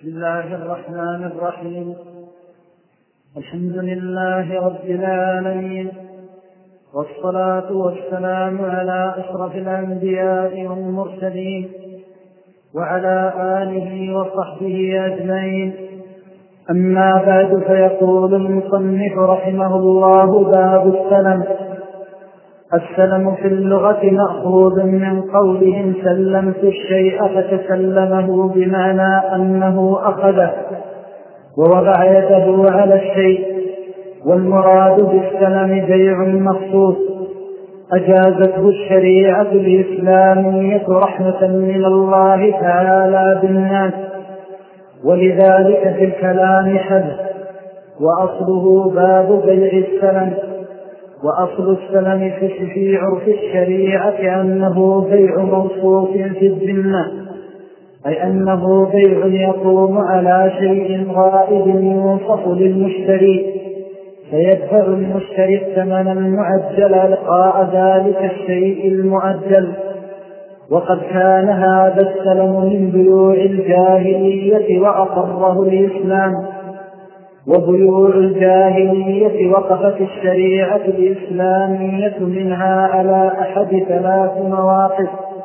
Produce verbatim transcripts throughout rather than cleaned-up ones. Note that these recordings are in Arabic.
بسم الله الرحمن الرحيم. الحمد لله رب العالمين، والصلاة والسلام على أشرف الأنبياء والمرسلين وعلى آله وصحبه أجمعين. أما بعد، فيقول المصنف رحمه الله: باب السلم. السلم في اللغة مأخوذ من قولهم سلمت الشيء فتسلمه، بمعنى أنه أخذه ووضع يده على الشيء. والمراد بالسلم بيع مخصوص أجازته الشريعة الإسلامية رحمة من الله تعالى بالناس، ولذلك في الكلام حدث. وأصله باب بيع السلم. وأصل السلم في عرف الشريعة أنه بيع موصوف في الذمة، أي أنه بيع يقوم على شيء غائب يوصف للمشتري، فيدفع المشتري الثمن المعجل لقاء ذلك الشيء المؤجل. وقد كان هذا السلم من بيوع الجاهلية وأقره الإسلام، وبيوع الجاهلية وقفت الشريعة الإسلامية منها على أحد ثلاث مواقف: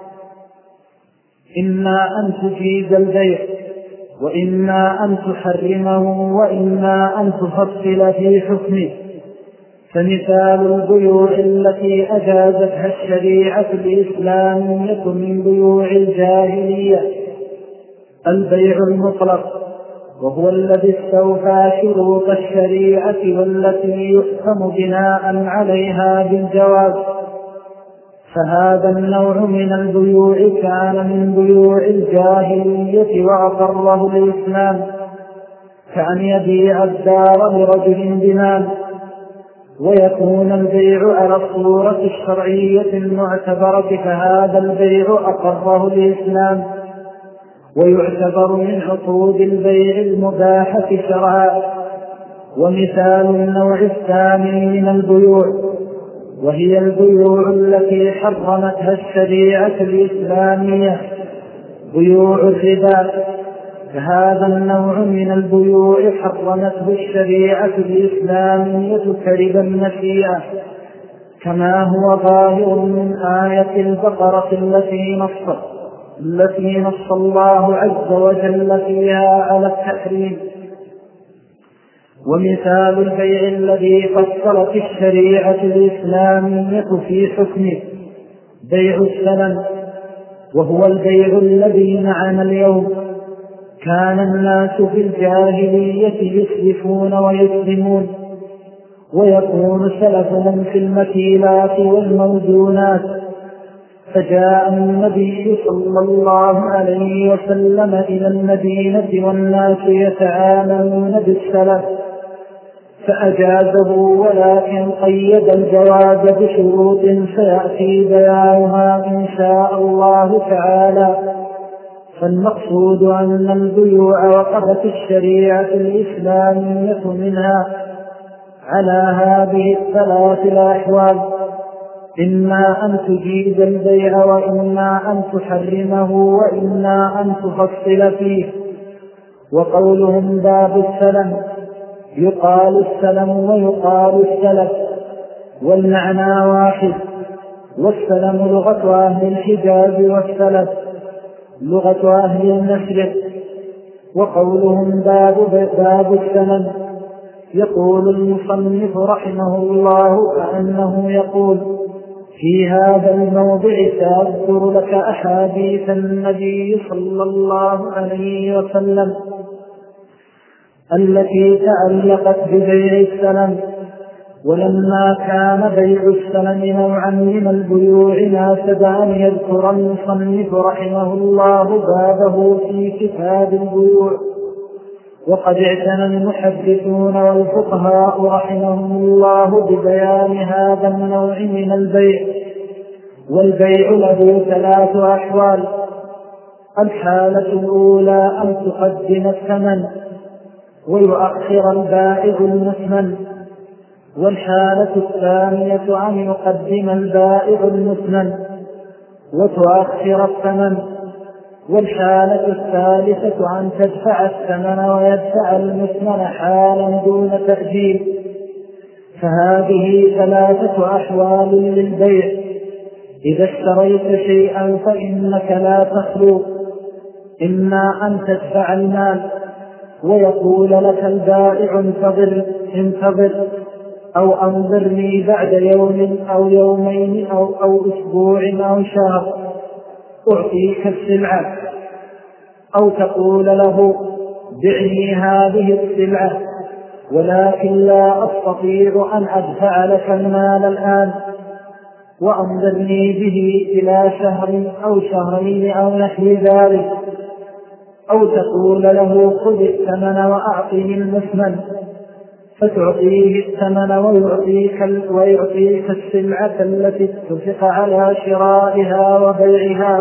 إما أن تجيز البيع، وإما أن تحرمه، وإما أن تفصل في حكمه. فمثال البيوع التي أجازتها الشريعة الإسلامية من بيوع الجاهلية البيع المطلق، وهو الذي استوفى شروط الشريعة والتي يحكم بناء عليها بالجواز. فهذا النوع من البيوع كان من بيوع الجاهلية وأقره الإسلام، كأن يبيع الدار لرجل بمال، ويكون البيع على الصورة الشرعية المعتبرة، فهذا البيع أقره الإسلام، ويعتبر من عقود البيع المباحة شرعا. ومثال النوع الثاني من البيوع وهي البيوع التي حرمتها الشريعة الإسلامية، بيوع الربا. فهذا النوع من البيوع حرمته الشريعة الإسلامية كربا النسيئة، كما هو ظاهر من آية البقرة التي نص التي نص الله عز وجل فيها على التحريم. ومثال البيع الذي فصلت الشريعة الإسلامية في حكمه بيع السلم، وهو البيع الذي معنا اليوم. كان الناس في الجاهلية يسلفون ويسلمون، ويكون سلفهم في المكيلات والموزونات. فجاء النبي صلى الله عليه وسلم إلى المدينة والناس يتعاملون بالسلف، فأجازه، ولكن قيد الجواز بشروط سيأتي بيانها إن شاء الله تعالى. فالمقصود أن البيوع وقفت الشريعة الإسلامية منها على هذه الثلاث الأحوال: إما أن تجيز البيع، وإما أن تحرمه، وإما أن تفصل فيه. وقولهم باب السلم، يقال السلم ويقال السلف، والمعنى واحد. والسلم لغة أهل الحجاز، والسلف لغة أهل المشرق. وقولهم باب, باب السلم، يقول المصنف رحمه الله كأنه يقول: في هذا الموضع سأذكر لك أحاديث النبي صلى الله عليه وسلم التي تعلقت ببيع السلم. ولما كان بيع السلم نوعا من البيوع ناسب أن يذكر المصنف رحمه الله بابه في كتاب البيوع. وقد اعتنى المحدثون والفقهاء رحمهم الله ببيان هذا النوع من البيع. والبيع له ثلاث أحوال: الحالة الأولى أن تقدم الثمن ويؤخر البائع المثمن، والحالة الثانية أن يقدم البائع المثمن وتؤخر الثمن، والحالة الثالثة أن تدفع الثمن ويدفع المثمن حالا دون تأجيل. فهذه ثلاثة أحوال للبيع. إذا اشتريت شيئا فإنك لا تخلو إما أن تدفع المال ويقول لك البائع انتظر انتظر أو أنظرني بعد يوم أو يومين أو, أو أسبوع أو شهر أعطيك السلعة، أو تقول له بعني هذه السلعة ولكن لا أستطيع أن أدفع لك المال الآن وأنظرني به إلى شهر أو شهرين أو نحو ذلك، أو تقول له خذ الثمن وأعطني المثمن فتعطيه الثمن ويعطيك, ويعطيك السلعة التي اتفق على شرائها وبيعها.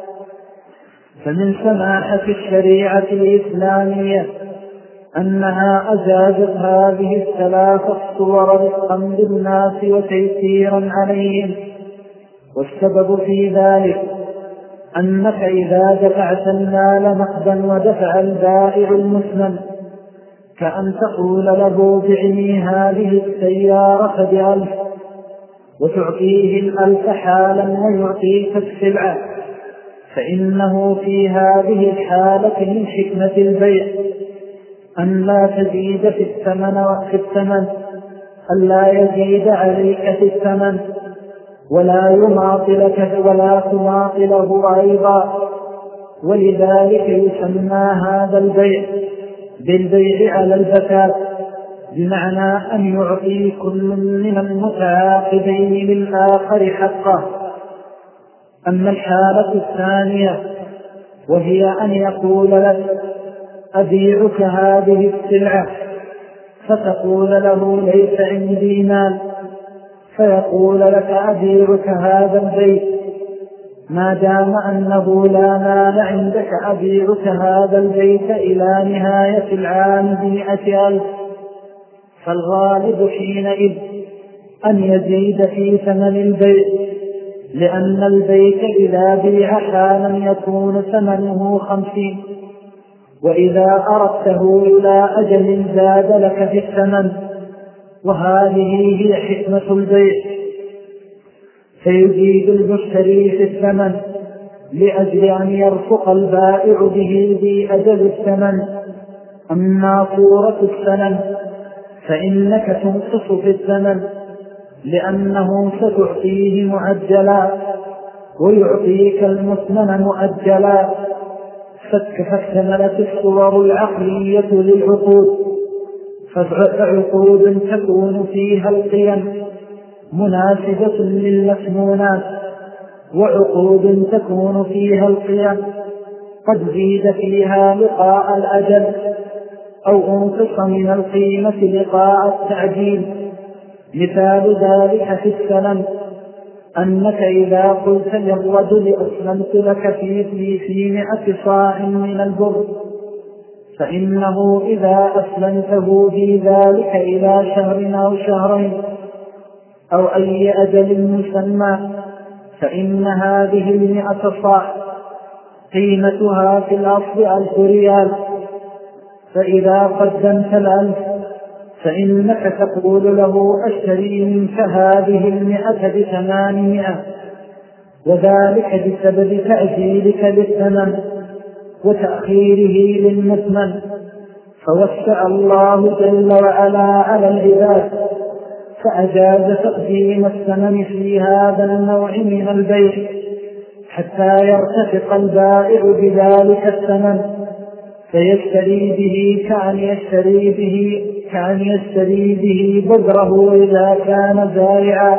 فمن سماحة الشريعة الإسلامية أنها أجازت هذه الثلاث الصور رفقا بالناس وتيسيرا عليهم. والسبب في ذلك أنك إذا دفعت المال نقدا ودفع البائع المثمن كأن تقول له بعني هذه السيارة بألف وتعطيه الألف حالا ويعطيك السلعة، فإنه في هذه الحالة من حكمة البيع أن لا تزيد في الثمن وفي الثمن أن لا يزيد عليك في الثمن ولا يماطلك ولا تماطله أيضا. ولذلك يسمى هذا البيع بالبيع على الزكاة، بمعنى أن يعطي كل من المتعاقدين للآخر حقه. أما الحالة الثانية وهي أن يقول لك أبيعك هذه السلعة فتقول له ليس عندي مال، فيقول لك أبيعك هذا البيت ما دام أنه لا مال عندك أبيعك هذا البيت إلى نهاية العام بمئة ألف. فالغالب حينئذ أن يزيد في ثمن البيت، لأن البيت إذا بيع حالا يكون ثمنه خمسين، وإذا أردته إلى أجل زاد لك في الثمن. وهذه هي حكمة البيع، فيزيد المشتري في الثمن لأجل أن يرفق البائع به في أجل الثمن. أما صورة الثمن فإنك تنقص في الثمن لأنه ستعطيه معجلا ويعطيك المثمن مؤجلا. فاكتملت الصور العقلية للعقود، فعقود تكون فيها القيم مناسبة للمسنونات، وعقود تكون فيها القيم قد زيد فيها لقاء الأجل أو أنقص من القيمة لقاء التعجيل. مثال ذلك في السلم أنك إذا قلت للرجل أسلمت لك في في مئة صاع من البر، فإنه إذا أسلمته في ذلك إلى شهر أو شهرين أو أي أجل مسمى فإن هذه المئة صاع قيمتها في الأصل ألف ريال. فإذا قدمت الألف فإنك تقول له أشتري منك هذه المئة بثمانمائة، وذلك بسبب تأجيلك للثمن وتأخيره للمثمن. فوسع الله جل وعلا على العباد فأجاز تقديم الثمن في هذا النوع من البيع حتى يرتفق البائع بذلك الثمن فيشتري به كأن يشتري به كأن يشتري به بذره إذا كان زارعا.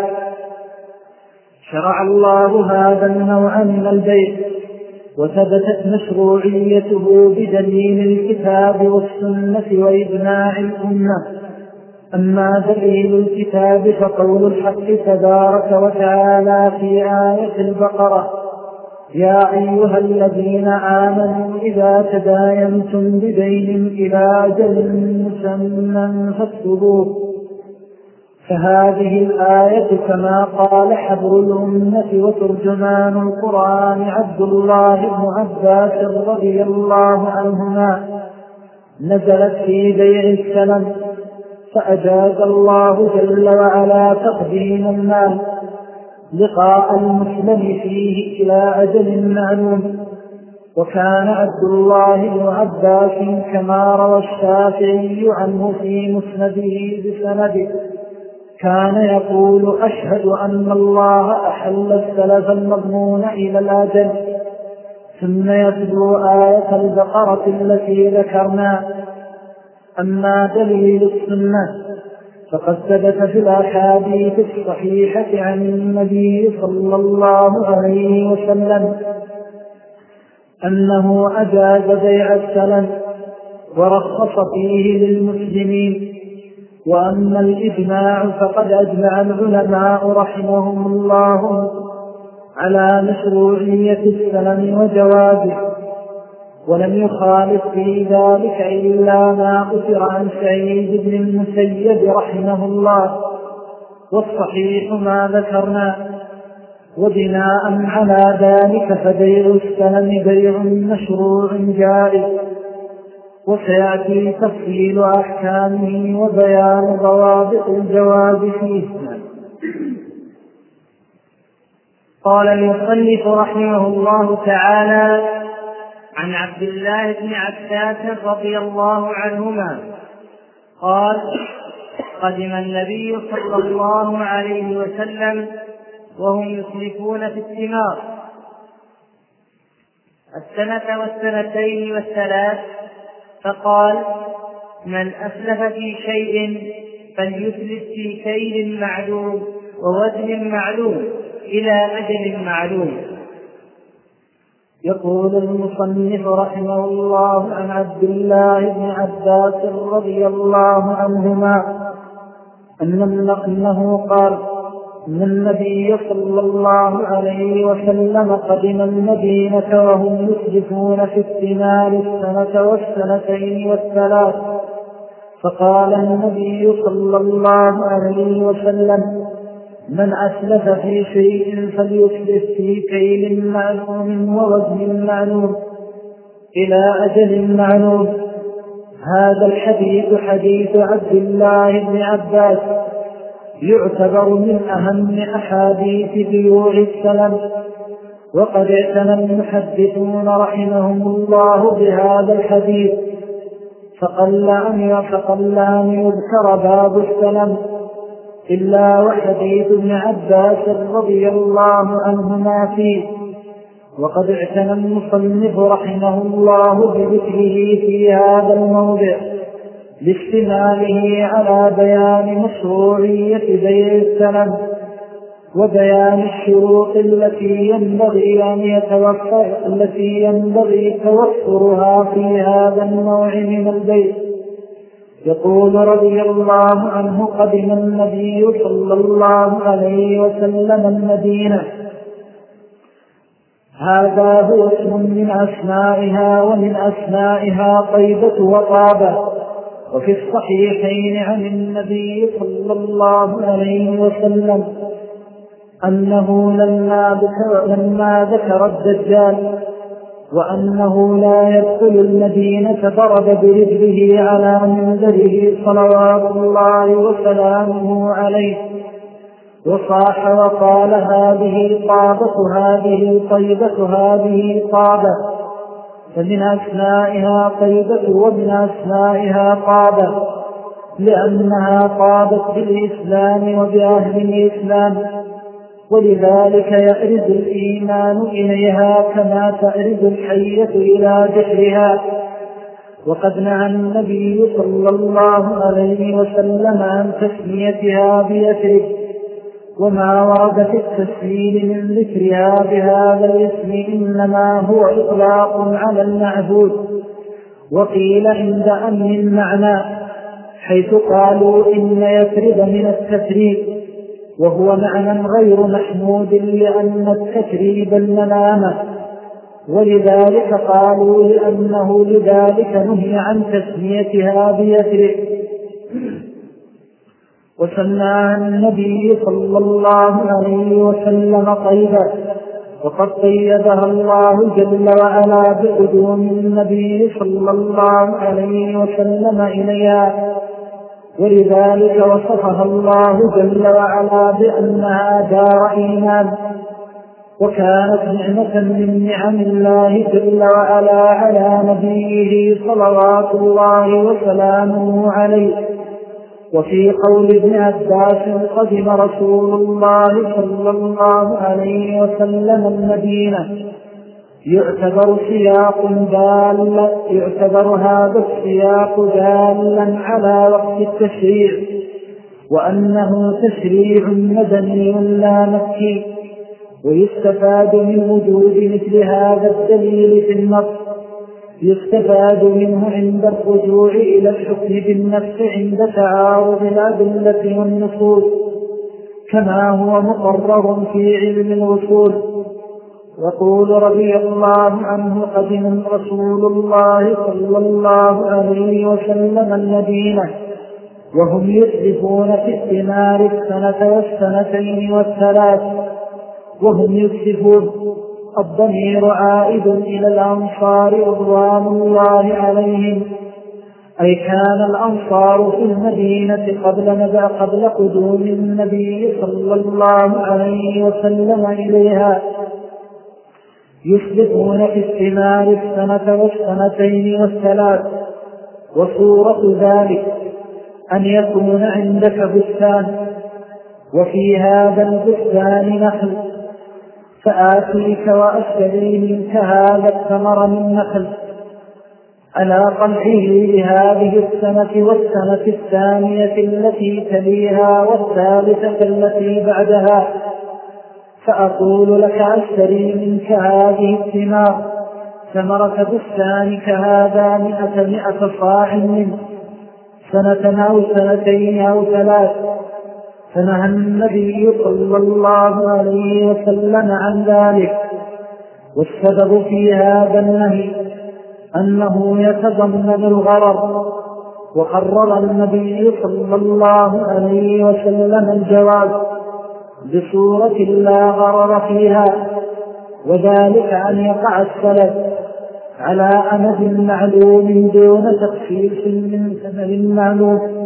شرع الله هذا النوع من البيع وثبتت مشروعيته بدليل الكتاب والسنة وإجماع الأمة. أما دليل الكتاب فقول الحق تبارك وتعالى في آية البقرة: يا أيها الذين آمنوا إذا تداينتم بدين إلى أجل مسمى فاكتبوه. فهذه الآية كما قال حبر الأمة وترجمان القرآن عبد الله بن عباس رضي الله عنهما نزلت في بيع السلم، فأجاز الله جل وعلا تقديم المال لقاء المسلم فيه إلى أجل معلوم. وكان عبد الله بن عباس كما روى الشافعي عنه في مسنده بسنده كان يقول: أشهد أن الله أحل السلف المضمون إلى الأجل، ثم يتلو آية البقرة التي ذكرنا. أما دليل السنة فقد ثبت في الأحاديث الصحيحة عن النبي صلى الله عليه وسلم أنه أجاز بيع السلم ورخص فيه للمسلمين. وأما الإجماع فقد أجمع العلماء رحمهم الله على مشروعية السلم وجوازه، ولم يخالف في ذلك إلا ما أثر عن سعيد بن المسيب رحمه الله، والصحيح ما ذكرنا. وبناء على ذلك فبيع السلم بيع مشروع جائز، وسيأتي تفصيل أحكامه وبيان ضوابط الجواز فيه. قال المصنف رحمه الله تعالى: عن عبد الله بن عباس رضي الله عنهما قال: قدم النبي صلى الله عليه وسلم وهم يسلفون في الثمار السنة والسنتين والثلاث، فقال: من أسلف في شيء فليسلف في كيل معلوم ووزن معلوم إلى أجل معلوم. يقول المصنف رحمه الله عن عبد الله بن عباس رضي الله عنهما أنه قال: أن النبي صلى الله عليه وسلم قدم المدينة وهم يسلفون في الثمار السنة والسنتين والثلاث، فقال النبي صلى الله عليه وسلم: من أسلف في شيء فليسلف في كيل معلوم ووزن معلوم إلى أجل معلوم. هذا الحديث حديث عبد الله بن عباس يعتبر من أهم أحاديث بيوع السلم، وقد اعتنى المحدثون رحمهم الله بهذا الحديث، فقل أن فقل أن يذكر باب السلم إلا وحديث ابن عباس رضي الله عنهما فيه. وقد اعتنى المصنف رحمه الله بذكره في هذا الموضع لاشتماله على بيان مشروعية بيع السلم وبيان الشروط التي ينبغي أن يتوفر التي ينبغي توفرها في هذا النوع من البيع. يقول رضي الله عنه: قدم النبي صلى الله عليه وسلم المدينة. هذا هو اسم من أسمائها، ومن أسمائها طيبة وطابة. وفي الصحيحين عن النبي صلى الله عليه وسلم أنه لما ذكر, لما ذكر الدجال وأنه لا يدخل المدينة ضرب برجله على منبره صلوات الله وسلامه عليه وصاح وقال: هذه طابة، هذه طيبة، هذه طابة. فمن أسمائها طيبة ومن أسمائها طابة، لأنها طابت بالإسلام وبأهل الإسلام، ولذلك يأرز الإيمان إليها كما تأرز الحية إلى جحرها. وقد نهى النبي صلى الله عليه وسلم عن تسميتها بيثرب، وما ورد في التسهيل من ذكرها بهذا الاسم إنما هو إطلاق على المعبود. وقيل عند أمن المعنى، حيث قالوا إن يثرب من التثريب، وهو معنى غير محمود لأن التثريب الملامة، ولذلك قالوا لأنه لذلك نهي عن تسميتها بيثرب. وسماها النبي صلى الله عليه وسلم طيبة، وقد قيدها الله جل وعلا بقدوم النبي صلى الله عليه وسلم إليها، ولذلك وصفها الله جل وعلا بأنها دار إيمان، وكانت نعمة من نعم الله جل وعلا على نبيه صلوات الله وسلامه عليه. وفي قول ابن عباس قدم رسول الله صلى الله عليه وسلم المدينة يعتبر سياق دال يعتبر هذا السياق دالا على وقت التشريع، وأنه تشريع مدني لا مكي، ويستفاد من وجود مثل هذا الدليل في النص يستفاد منه عند الرجوع إلى الحكم بالنفس عند تعارض الأدلة والنصوص، كما هو مقرر في علم الوصول. يقول رضي الله عنه قدم رسول الله صلى الله عليه وسلم المدينة وهم يسرفون في الثمار السنة والسنتين والثلاث، وهم يسرفون الضمير عائد إلى الأنصار رضوان الله عليهم، أي كان الأنصار في المدينة قبل نبأ قبل قدوم النبي صلى الله عليه وسلم إليها يسرفون في الثمار السنة والسنتين والثلاث. وصورة ذلك أن يكون عندك بستان وفي هذا البستان نخل، فآتيك وأشتري منك هذا الثمر من نخل على طلعه لهذه السنة والسنة الثانية التي تليها والثالثة التي بعدها، فأقول لك أشتري منك هذه الثمار ثمرة بستانك هذا مئة مئة صاع منه سنة أو سنتين أو ثلاث. فنهى النبي صلى الله عليه وسلم عن ذلك، والسبب في هذا النهي أنه يتضمن الغرر، وقرر النبي صلى الله عليه وسلم الجواز بصورة لا غرر فيها، وذلك أن يقع السلف على أمد معلوم دون تخفيف من ثمن معلوم.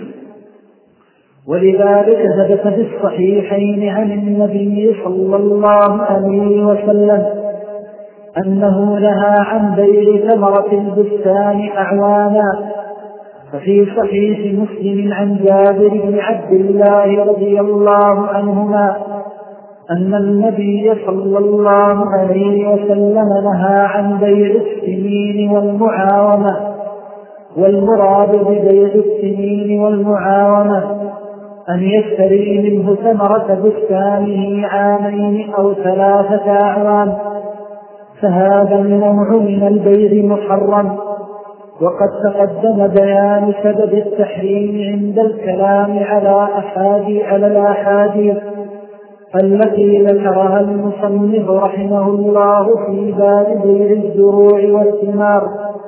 ولذلك ثبت في الصحيحين عن النبي صلى الله عليه وسلم أنه نهى عن بيع ثمرة البستان أعوانا. ففي صحيح مسلم عن جابر بن عبد الله رضي الله عنهما أن النبي صلى الله عليه وسلم نهى عن بيع السنين والمعاومة، والمراد ببيع السنين والمعاومة أن يشتري منه ثمرة بستانه عامين أو ثلاثة أعوام، فهذا النوع من البيع محرم. وقد تقدم بيان سبب التحريم عند الكلام على أحادي على الأحاديث التي ذكرها المصنف رحمه الله في باب بيع الزروع والثمار.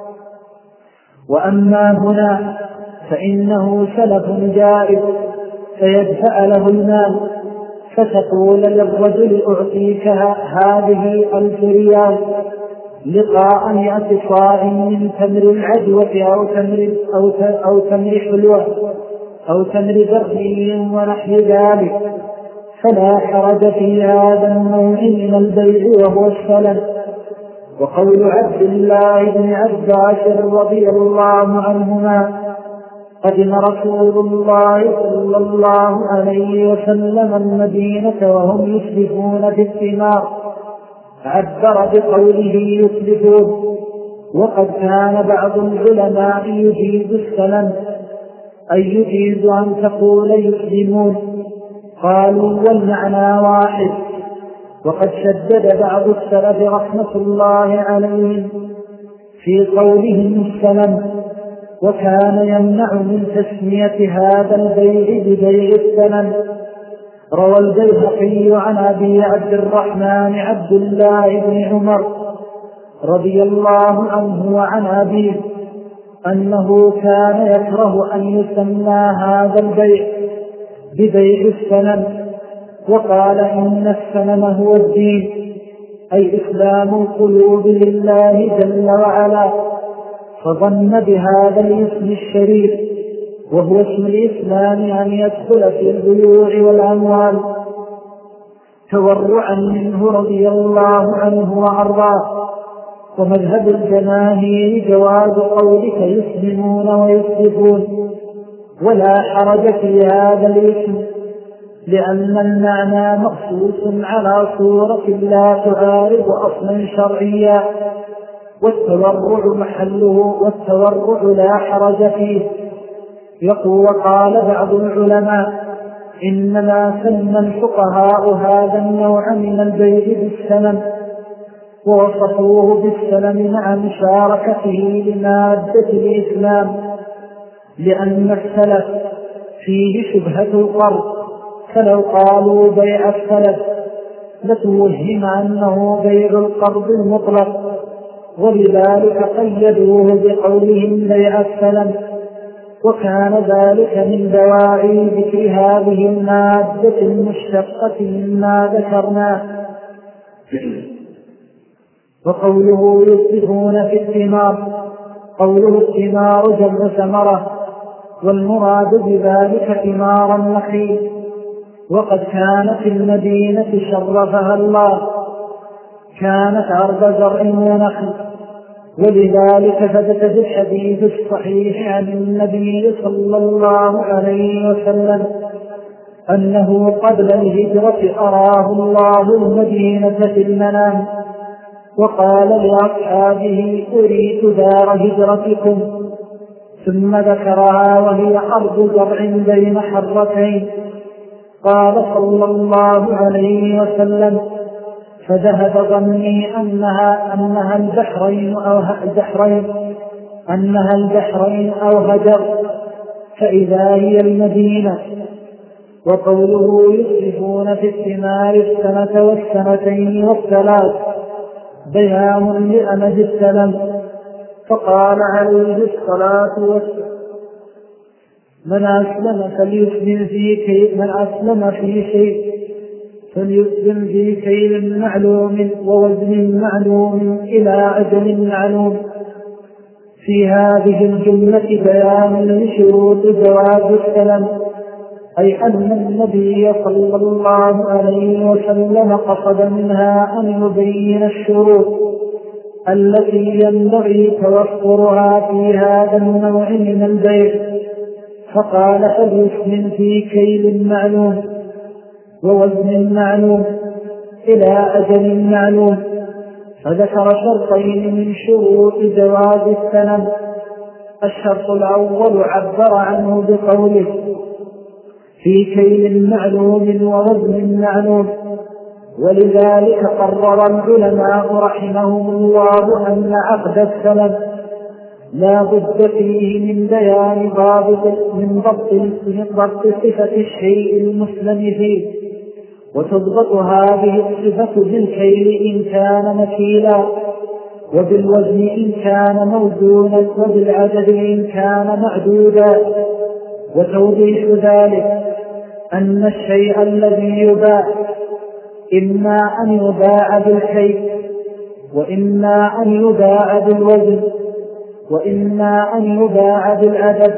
وأما هنا فإنه سلف جائز، فيدفع له المال، فتقول للرجل أعطيك هذه ألف ريال لقاء مئة صاع من تمر العجوة أو تمر, أو أو تمر حلوة أو تمر بري ونحو ذلك، فلا حرج في هذا النوع من البيع وهو السلم. وقول عبد الله بن عباس رضي الله عنهما قدم رسول الله صلى الله عليه وسلم المدينة وهم يسلفون في الثمار، عبر بقوله يسلفون، وقد كان بعض العلماء يجيز السلم أي يجيز أن تقول يسلمون، قالوا والمعنى واحد. وقد شدد بعض السلف رحمة الله عليهم في قولهم السلم، وكان يمنع من تسمية هذا البيع ببيع السلم. روى البيهقي عن أبي عبد الرحمن عبد الله بن عمر رضي الله عنه وعن أبيه أنه كان يكره أن يسمى هذا البيع ببيع السنم، وقال إن السنم هو الدين، أي إسلام القلوب لله جل وعلا، فظن بهذا الاسم الشريف وهو اسم الإسلام أن يدخل في البيوع والأموال تورعا منه رضي الله عنه وأرضاه. ومذهب الجماهير جواز قولك يسلمون ويسلفون ولا حرج في هذا الاسم، لأن المعنى مخصوص على صورة لا تعارض أصلا شرعيا، والتورع محله والتورع لا حرج فيه. يقول وقال بعض العلماء إنما سمى الفقهاء هذا النوع من البيع بالسلم ووصفوه بالسلم مع مشاركته لمادة الإسلام، لأن السلف فيه شبهة القرض، فلو قالوا بيع السلف لتوهم أنه بيع القرض المطلق، ولذلك قيدوه بقولهم بيع السلم، وكان ذلك من دواعي ذكر هذه المادة المشتقة مما ذكرناه. وقوله يصبحون في الثمار، قوله الثمار جمع ثمرة، والمراد بذلك ثمار النخيل، وقد كانت المدينة شرفها الله كانت أرض زرع ونخل، ولذلك ثبت في الحديث الصحيح عن النبي صلى الله عليه وسلم أنه قبل الهجرة أراه الله المدينة في المنام وقال لأصحابه أريد دار هجرتكم، ثم ذكرها وهي أرض زرع بين حرتين. قال صلى الله عليه وسلم فذهب ظني أنها, أنها البحرين أو البحرين أنها البحرين أو هجر، فإذا هي المدينة. وقوله يصرفون في الثمار السنة والسنتين والثلاث بيان لأمد السلم، فقال عليه الصلاة والسلام من أسلم فليسلم في كيل من أسلم في شيء فليسلم في كيل معلوم ووزن معلوم إلى أجل معلوم. في هذه الجملة بيان لشروط جواز السلم، أي أن النبي صلى الله عليه وسلم قصد منها أن يبين الشروط التي ينبغي توفرها في هذا النوع من البيع، فقال فليسلم في كيل معلوم ووزن معلوم إلى أجل معلوم، فذكر شرطين من شروط جواز السلم. الشرط الأول عبر عنه بقوله في كيل معلوم ووزن معلوم، ولذلك قرر العلماء رحمهم الله أن عقد السلم لا بد فيه من بيان ضابط من ضبط من ضبط صفة الشيء المسلم فيه، وتضبط هذه الصفة بالكيل إن كان مكيلا، وبالوزن إن كان موزونا، وبالعدد إن كان معدودا. وتوضيح ذلك أن الشيء الذي يباع إما أن يباع بالكيل، وإما أن يباع بالوزن، وإما أن يباع بالعدد،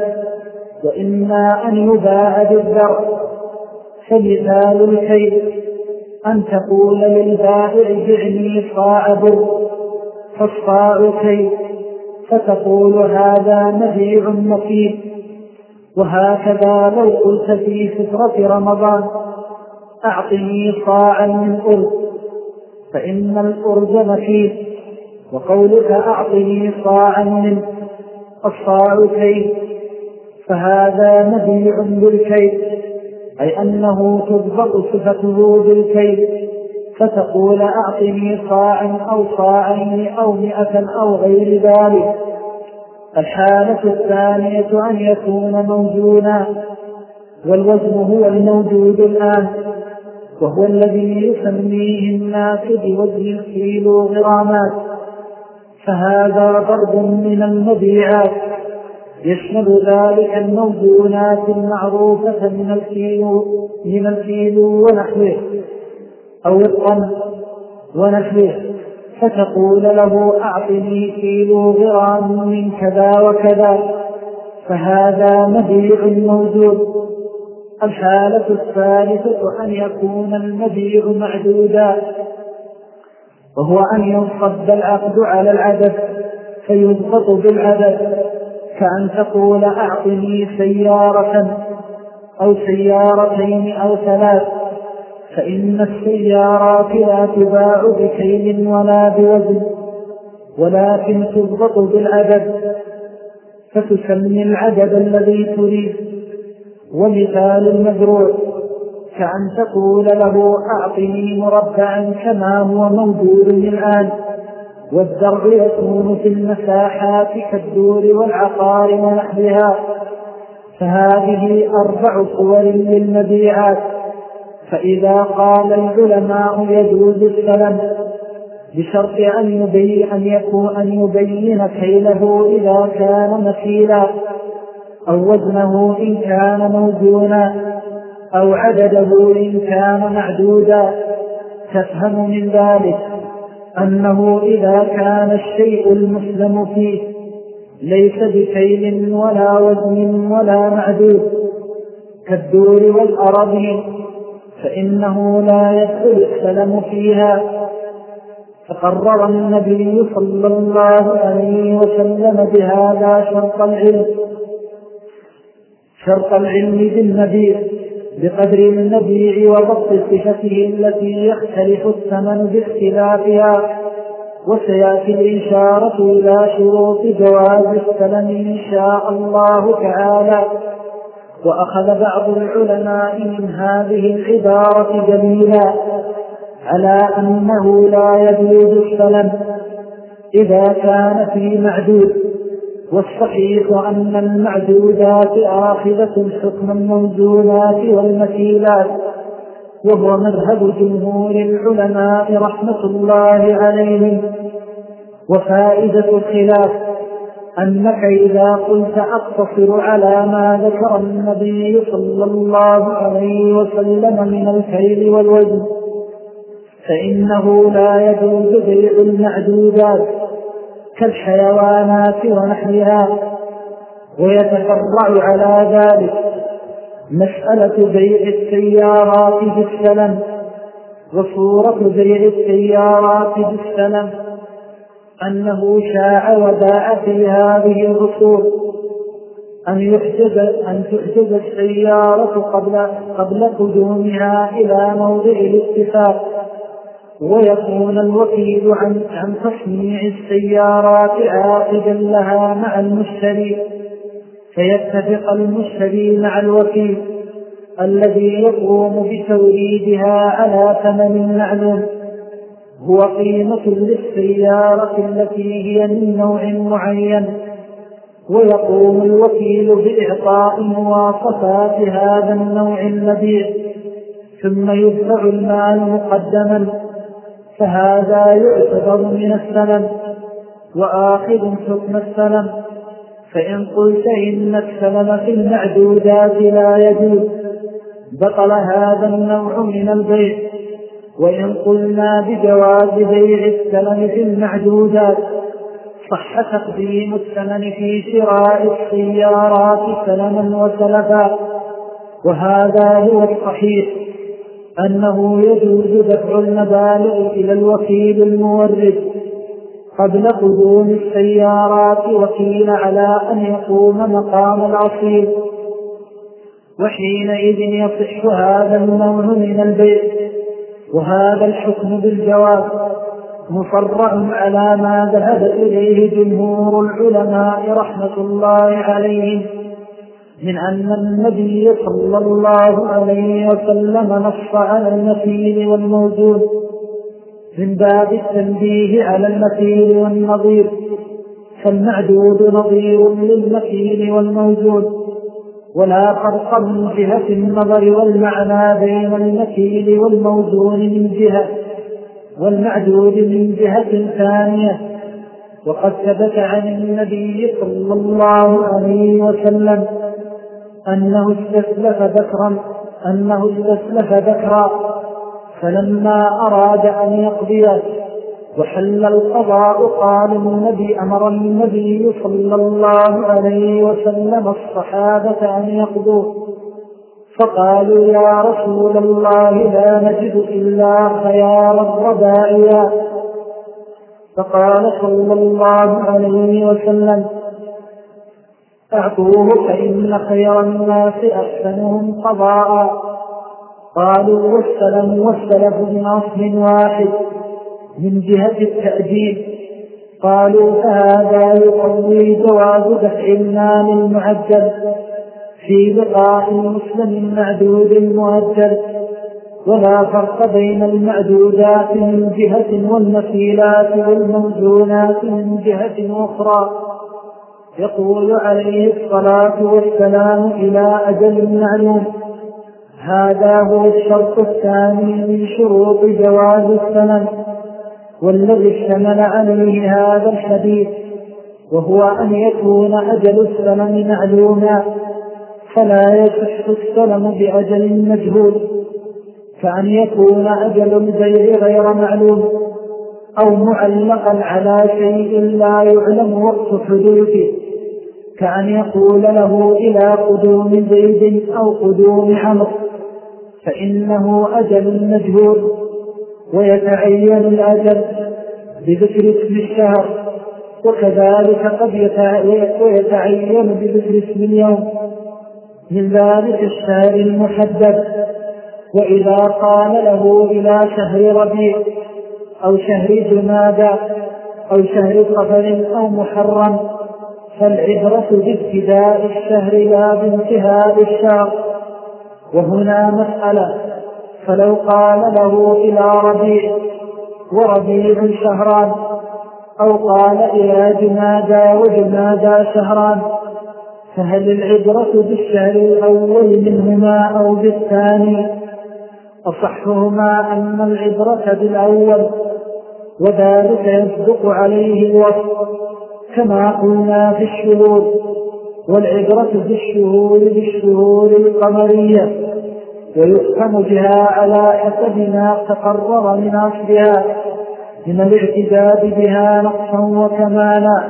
وإما أن يباع بالذر. فمثال الكيل أن تقول للبائع بعني صاع بر، فالصاع كيل، فتقول هذا مبيع مكيل. وهكذا لو قلت في فترة رمضان أعطني صاعا من أرز، فإن الأرز مكيل، وقولك أعطني صاعا من الصاع كيل، فهذا مبيع بالكيل، أي أنه تضبط صفته بالكيل، فتقول أعطني صاعا أو صاعين أو مئة أو غير ذلك. الحالة الثانية أن يكون موزونا، والوزن هو الموجود الآن، وهو الذي يسميه الناس بوزن الكيلو غرامات، فهذا ضرب من المبيعات يشمل ذلك الموزونات المعروفة من الكيلو من الكيلو ونحوه أو الطن ونحوه، فتقول له أعطني كيلو غرام من كذا وكذا، فهذا مبيع موجود. الحالة الثالثة أن يكون المبيع معدودا، وهو أن ينصب العقد على العدد فيضبط بالعدد، كأن تقول أعطني سيارة أو سيارتين أو ثلاث، فإن السيارات لا تباع بكيل ولا بوزن، ولكن تضبط بالعدد، فتسمي العدد الذي تريد. ومثال المزروع كأن تقول له أعطني مربعا كما هو موجود الآن، والزرع يكون في المساحات كالدور والعقار ونحوها. فهذه أربع صور للمبيعات. فإذا قال العلماء يجوز السلم بشرط أن يبين, أن يكون أن يبين كيله إذا كان مثيلا، أو وزنه إن كان موزونا، أو عدده إن كان معدودا، تفهم من ذلك أنه إذا كان الشيء المسلم فيه ليس بكيل ولا وزن ولا معدود كالدور والأراضين، فإنه لا يدخل السلم فيها. فقرر النبي صلى الله عليه وسلم بهذا شرط العلم شرط العلم بالمبيع بقدر المبيع وضبط صفته التي يختلف الثمن باختلافها. وسيأتي الإشارة إلى شروط جواز السلم إن شاء الله تعالى. وأخذ بعض العلماء من هذه العبارة دليلا على أنه لا يجوز السلم إذا كان في معدود، والصحيح أن المعدودات آخذة حكم الموزونات والمثيلات، وهو مذهب جمهور العلماء رحمة الله عليهم. وفائدة الخلاف أنك إذا قلت أقتصر على ما ذكر النبي صلى الله عليه وسلم من الكيل والوزن، فإنه لا يجوز بيع المعدودات كالحيوانات ونحوها. ويتفرع على ذلك مسألة بيع السيارات بالسلم. وصورة بيع السيارات بالسلم أنه شاع وداع في هذه الرسول أن يحجز أن تحجز السيارة قبل قبل قدومها إلى موضع الاتفاق، ويكون الوكيل عن عن تصنيع السيارات عاقدا لها مع المشتري، فيتفق المشتري مع الوكيل الذي يقوم بتوريدها على ثمن معلوم هو قيمة للسيارة التي هي من نوع معين، ويقوم الوكيل بإعطاء مواصفات هذا النوع المبيع، ثم يدفع المال مقدما، فهذا يعتبر من السلم وآخذ حكم السلم. فإن قلت إن السلم في المعدودات لا يجوز بطل هذا النوع من البيع. وإن قلنا بجواز بيع السلم في المعدودات صح تقديم الثمن في شراء السيارات سلما وسلفا. وهذا هو الصحيح، أنه يجوز دفع المبالغ إلى الوكيل المورد قبل قدوم السيارات وكيل على أن يقوم مقام الأصيل، وحينئذ يصح هذا النوع من البيع. وهذا الحكم بالجواز مفرع على ما ذهب إليه جمهور العلماء رحمة الله عليهم من أن النبي صلى الله عليه وسلم نص على المثيل والموزون من باب التنبيه على المثيل والنظير، فالمعدود نظير للمثيل والموزون، ولا فرق من جهة النظر والمعنى بين المثيل والموزون من جهة والمعدود من جهة ثانية. وقد ثبت عن النبي صلى الله عليه وسلم أنه استسلف ذكرا أنه استسلف ذكرا فلما أراد أن يقضيه وحل القضاء قال النبي أمر النبي صلى الله عليه وسلم الصحابة أن يقضوه، فقالوا يا رسول الله لا نجد إلا خيار الرباعيا، فقال صلى الله عليه وسلم أعطوه فإن خير الناس أحسنهم قضاء. قالوا والسلم والسلف من أصل واحد من جهة التأجيل. قالوا فهذا يقوي جواز دفع المال المعجل في لقاء مسلم معدود مؤجل، ولا فرق بين المعدودات من جهة والمثيلات والموزونات من جهة أخرى. يقول عليه الصلاة والسلام إلى أجل معلوم. هذا هو الشرط الثاني من شروط جواز الثمن والذي اشتمل عليه هذا الحديث، وهو أن يكون أجل الثمن معلوما، فلا يصح السلم بأجل مجهول، كأن يكون أجل البيع غير معلوم أو معلقا على شيء لا يعلم وقت حدوثه، كأن يقول له إلى قدوم زيد أو قدوم عمرو، فإنه أجل مجهول، ويتعين الأجل بذكر اسم الشهر، وكذلك قد يتعين بذكر اسم اليوم من ذلك الشهر المحدد. وإذا قال له إلى شهر ربيع أو شهر جمادى أو شهر صفر أو محرم فالعبرة بابتداء الشهر لا بانتهاء الشهر. وهنا مسألة، فلو قال له إلى ربيع وربيع شهران أو قال إلى جمادى وجمادى شهران، فهل العبرة بالشهر الأول منهما أو بالثاني؟ أصحهما أن العبرة بالأول، وذلك يصدق عليه الوصف كما قلنا في الشهور، والعبرة بالشهور بالشهور القمرية، ويحكم بها على حسب ما تقرر من أصلها من الاعتداد بها نقصا وكمالا.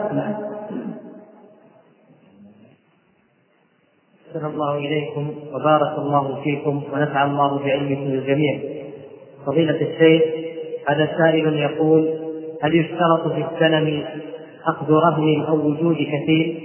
أحسن الله إليكم وبارك الله فيكم ونفع الله بعلمكم الجميع. فضيلة الشيخ، هذا سائل يقول: هل يشترط في السلم أخذ رهن أو وجود كفيل؟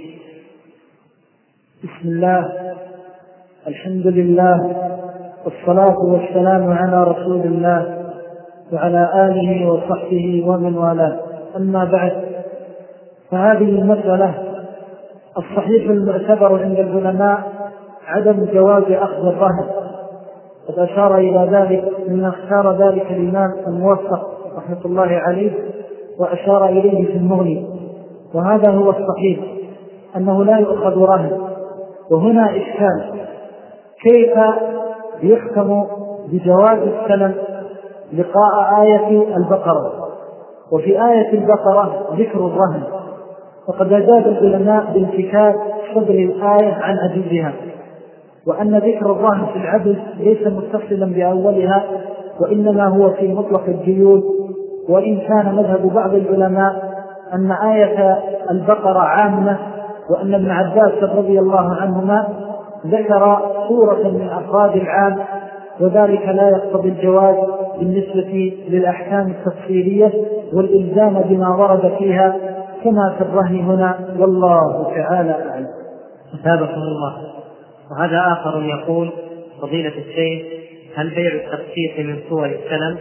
بسم الله، الحمد لله، والصلاة والسلام على رسول الله وعلى آله وصحبه ومن والاه. أما بعد، فهذه المسألة الصحيح المعتبر عند العلماء عدم جواز أخذ الرهن، قد أشار إلى ذلك من اختار ذلك الإمام الموفق رحمة الله عليه وأشار إليه في المغني، وهذا هو الصحيح أنه لا يؤخذ رهن. وهنا إشكال، كيف يحكم بجواز السلم لقاء آية البقرة وفي آية البقرة ذكر الرهن؟ فقد أجاب العلماء بانتكاك صدر الآية عن عجزها، وأن ذكر الرهن في العجز ليس متصلا بأولها، وإنما هو في مطلق الجيود. وإن كان مذهب بعض العلماء أن آية البقرة عامة، وأن ابن عباس رضي الله عنهما ذكر صورة من أفراد العام، وذلك لا يقتضي الجواز بالنسبة للأحكام التفصيلية والإلزام بما ورد فيها كما في الرهن هنا، والله تعالى أعلم. أثابكم الله. وهذا آخر يقول: فضيلة الشيخ، هل بيع التقسيط من صور السلم؟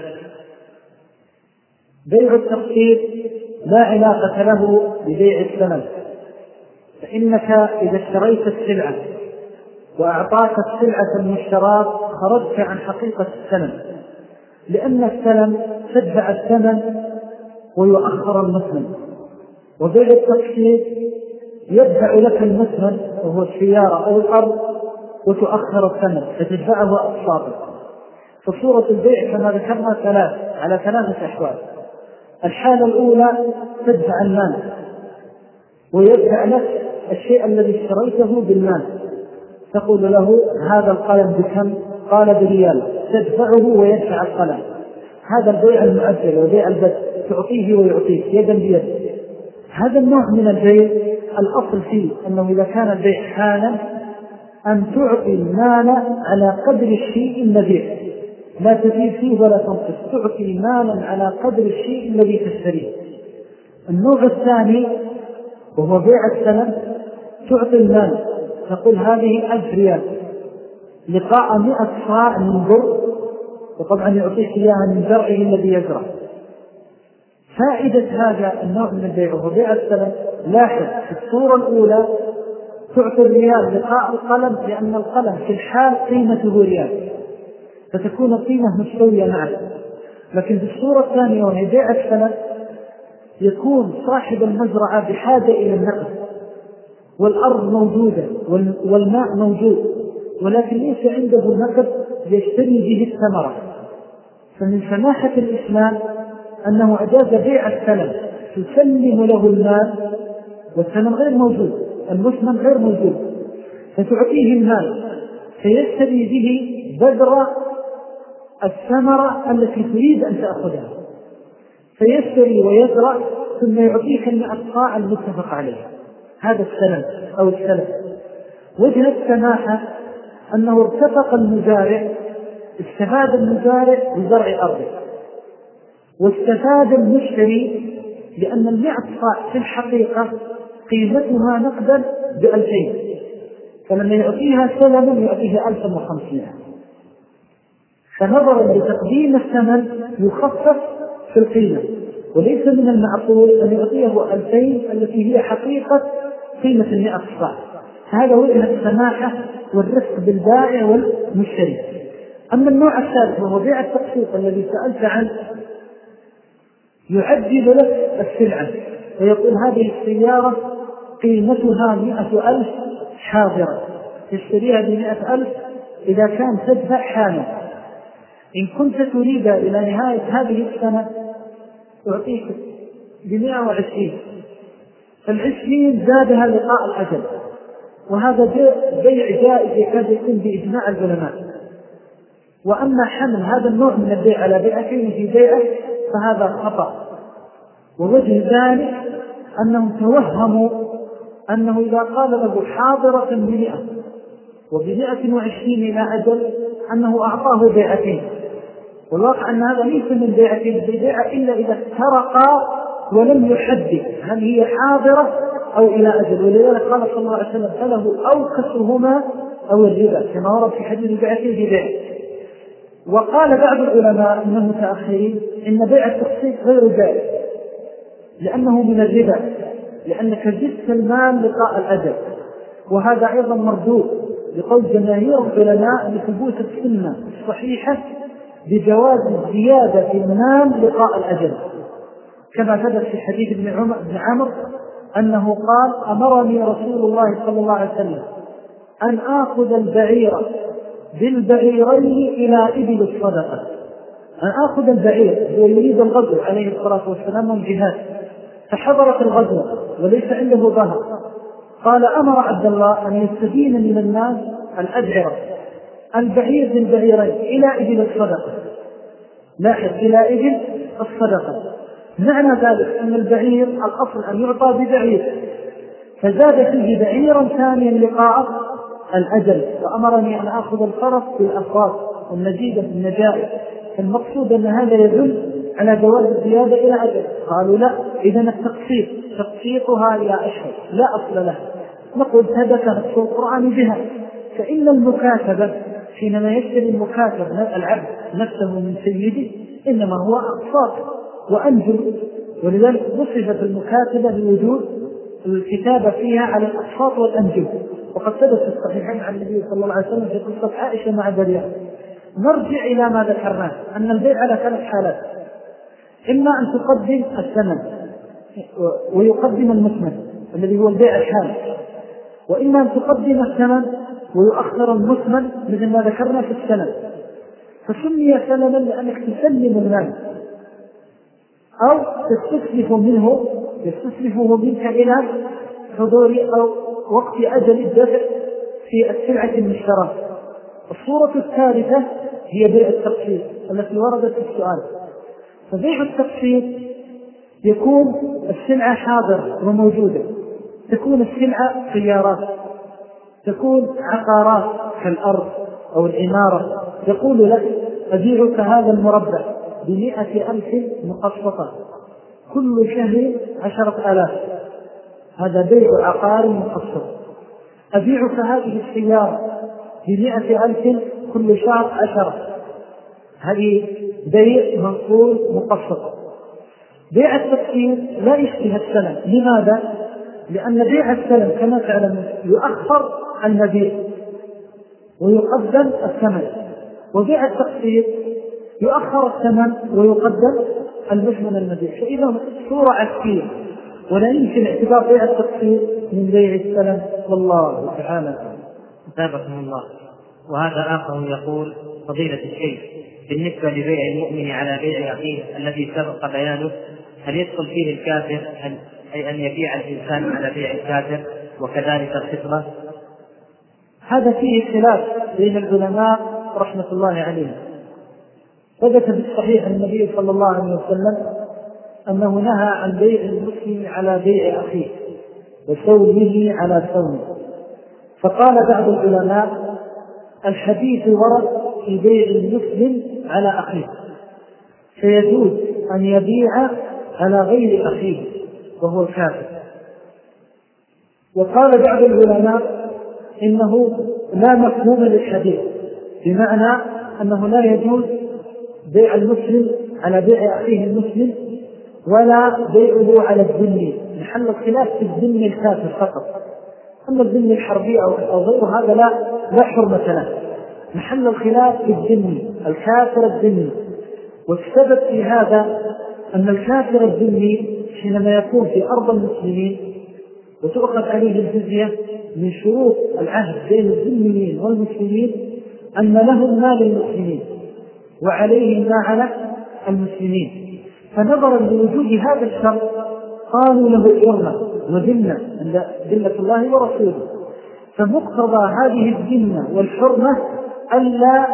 بيع التقسيط لا علاقة له ببيع السلم، فإنك إذا اشتريت السلعة وأعطاك السلعة المشترات خرجت عن حقيقة السلم، لأن السلم تدفع الثمن ويؤخر المثمن، وبيع التقسيط يدفع لك المثمن وهو السيارة أو الأرض وتؤخر الثمن فتدفعه أقساطا. فصورة البيع كما ذكرنا ثلاث على ثلاثة أحوال: الحالة الأولى تدفع المال ويدفع لك الشيء الذي اشتريته بالمال، تقول له هذا القلم بكم؟ قال بريال، تدفعه ويدفع القلم. هذا البيع المؤجل وبيع البدء، تعطيه ويعطيك يدا بيد. هذا النوع من البيع الأصل فيه أنه إذا كان البيع حالا أن تعطي المال على قدر الشيء المبيع، لا تزيد فيه ولا تنقص، تعطي مالا على قدر الشيء الذي تشتريه. النوع الثاني وهو بيع السلم، تعطي المال، تقول هذه ألف ريال لقاء مئة صاع من بر، وطبعا يعطيك إياها من زرعه الذي يزرع. فائدة هذا النوع من البيع وهو بيع السلم، لاحظ في الصورة الأولى تعطي الريال لقاء القلم، لأن القلم في الحال قيمته ريال، فتكون القيمة مستوية معه. لكن في الصورة الثانية وهي بيع السلم يكون صاحب المزرعة بحاجة إلى النقد، والأرض موجودة والماء موجود، ولكن ليس عنده نقد يشتري به الثمرة. فمن سماحة الإسلام أنه أجاز بيع السلم، تسلم له المال والسلم غير موجود، المثمن غير موجود، فتعطيه المال فيشتري به بذر الثمرة التي تريد أن تأخذها، فيشتري ويزرع ثم يعطيك المئة صاع المتفق عليه. هذا السلم أو السلم. وجه السماحة أنه ارتفق المزارع، استفاد المزارع بزرع أرضه، واستفاد المشتري لأن المئة صاع في الحقيقة قيمتها نقدا بألفين، فلما يعطيها سلما يعطيها ألفا وخمسين. فنظرا لتقديم الثمن يخفف في القيمة، وليس من المعقول أن يعطيه ألفين التي هي حقيقة قيمة المئة صاع. هذا وجه السماحة والرفق بالبائع والمشتري. أما النوع الثالث وهو بيع التقسيط الذي سألت عنه، يعجل لك السلعة ويقول هذه السيارة قيمتها مئة ألف حاضرة، تشتريها بمئة ألف إذا كان تدفع حالا، إن كنت تريد إلى نهاية هذه السنة أعطيك بمئة وعشرين، فالعشرين زادها لقاء الأجل، وهذا بيع جائز يكاد يكون بإجماع العلماء. وأما حمل هذا النوع من البيع على بيعتين في بيعه فهذا خطأ. ووجه ذلك أنهم توهموا أنه إذا قال له حاضرة بمئة وبمئة وعشرين إلى أجل أنه أعطاه بيعتين، والواقع أن هذا ليس من بيعتين ببيع إلا إذا افترقا ولم يحدد هل هي حاضرة أو إلى أجل. ولذلك قال صلى الله عليه وسلم فله أو كسرهما أو الربا، كما ورد في حديث بيعتين ببيع. وقال بعض العلماء من المتأخرين إن بيع التقسيط غير جائز لأنه من الربا، لأنك زدت المال لقاء الأجل، وهذا أيضا مردود لقول جماهير العلماء لثبوت السنة الصحيحة بجواز زيادة المال لقاء الأجل، كما ثبت في حديث ابن عمر بن عمرو أنه قال أمرني رسول الله صلى الله عليه وسلم أن آخذ البعير بالبعيرين إلى إبل الصدقة، أن آخذ البعير ويريد الغزو عليه الصلاة والسلام من جهاد، فحضرت الغزو وليس عنده ظهر، قال أمر عبد الله أن يستدين من الناس الأبعرة البعير بالبعيرين إلى إبل الصدقة. لاحظ إلى إبل الصدقة، معنى ذلك أن البعير الأصل أن يعطى ببعير، فزاد فيه بعيرا ثانيا لقاء الأجل، وأمرني أن أخذ الفرس بالأفراس والنجيدة بالنجائب، فالمقصود أن هذا يدل على جواز الزيادة إلى أجل. قالوا لا، إذن التقسيط تقسيطها إلى أشهر لا أصل له. نقول ثبت نص القرآن بها، فإن المكاتبة حينما يشتري المكاتب العبد نفسه من سيده إنما هو أقساط وأنجل، ولذلك وصفت المكاتبة بوجود الكتابة فيها على الأقساط والأنجل، وقد ثبت في الصحيحين عن النبي صلى الله عليه وسلم في قصة عائشة مع بريرة. نرجع إلى ما ذكرناه أن البيع على ثلاث حالات، إما أن تقدم الثمن ويقدم المثمن الذي هو البيع الحالي، وإما أن تقدم الثمن ويؤخر المثمن مثل ما ذكرنا في السلم، فسمي سلما لأنك تسلم المال أو تستسلف منه، يستسلفه منك إلى حضور أو وقت أجل الدفع في السلعة المشتراه. الصورة الثالثة هي بيع التقسيط التي وردت في السؤال. فبيع التقسيط يكون السلعة حاضرة وموجودة، تكون السلعة سيارات، تكون عقارات كالأرض أو العمارة، يقول لك أبيعك هذا المربع بمئة ألف مقسطة كل شهر عشرة آلاف، هذا بيع عقار مقسط. أبيعك هذه السيارة بمئة ألف كل شهر عشرة، هذه بيع منقول مقسط. بيع التقسيط لا يشبه السلم. لماذا؟ لأن بيع السلم كما تعلمون يؤخر المبيع ويقدم الثمن، وبيع التقسيط يؤخر الثمن ويقدم المثمن المبيع. فإذا صورة عكسية، ولا يمكن اعتبار بيع التقسيط من بيع السلم. والله تعالى أثابكم الله. وهذا آخر يقول فضيلة الشيخ، بالنسبة لبيع المؤمن على بيع أخيه الذي سبق بيانه، هل يدخل فيه الكافر أي أن يبيع الإنسان على بيع الكافر وكذلك الخطبة؟ هذا فيه خلاف بين العلماء رحمة الله عليهم. ثبت بالصحيح النبي صلى الله عليه وسلم أنه نهى عن بيع المسلم على بيع أخيه وسومه على سومه. فقال بعض العلماء الحديث ورد في بيع المسلم على أخيه، فيجوز أن يبيع على غير أخيه وهو الكافر. وقال بعض العلماء إنه لا مفهوم للحديث، بمعنى أنه لا يجوز بيع المسلم على بيع أخيه المسلم ولا بيعه على الذمي، محل الخلاف في الذمي الكافر فقط. أما الذمي الحربي أو غيره هذا لا لا حرمة له، محل الخلاف في الذمي الكافر الذمي. والسبب في هذا أن الكافر الذمي حينما يكون في أرض المسلمين وتؤخذ عليه الجزية، من شروط العهد بين الذميين والمسلمين أن لهم ما للمسلمين وعليهم ما على المسلمين. فنظرا لوجود هذا الشرط قالوا له حرمة وذمة عند ذمة الله ورسوله. فمقتضى هذه الذمة والحرمة ألا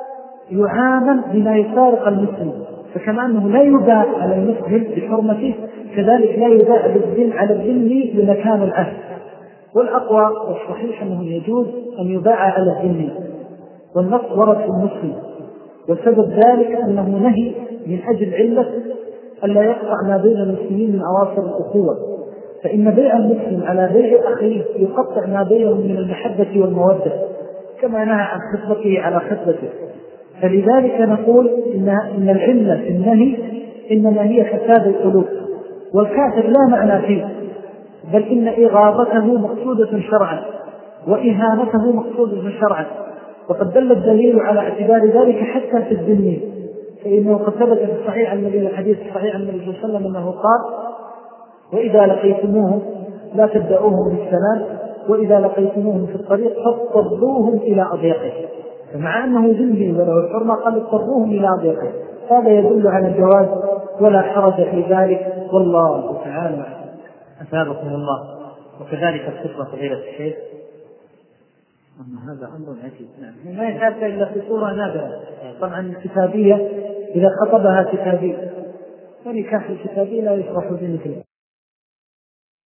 يعامل بما يفارق المسلم، فكما أنه لا يباع على المسلم بحرمته كذلك لا يباع بالذم على الذمي بمكان العهد. والأقوى والصحيح أنه يجوز أن يباع على الذمي، والنص ورد في المسلم. وسبب ذلك أنه نهي من أجل علة ألا يقطع ما بين المسلمين من أواصر الأخوة، فإن بيع المسلم على بيع أخيه يقطع ما بينهم من المحبة والمودة، كما نهى عن خطبته على خطبته. فلذلك نقول إن, إن العلة في النهي إنما هي فساد القلوب، والكافر لا معنى فيه، بل إن إغاظته مقصودة شرعا وإهانته مقصودة شرعا. وقد دل الدليل على اعتبار ذلك حتى في الذمي، فإنه قد ثبت في الصحيح عن النبي الحديث الصحيح عن النبي صلى الله عليه وسلم أنه قال: وإذا لقيتموهم لا تبدأوهم بالسلام، وإذا لقيتموهم في الطريق فاضطروهم إلى أضيقه. فمع أنه ذمي وله الحرمة قال اضطروهم إلى أضيقه، هذا يدل على الجواز ولا حرج في ذلك. والله تعالى أثابكم الله. وكذلك الخطبة فضيلة الشيخ. أما هذا أمر عجيب، نعم، ما يحتاج إلا في صورة نادرة. طبعا الكتابية إذا خطبها كتابي، ونكاح الكتابي لا يصرح بمثله.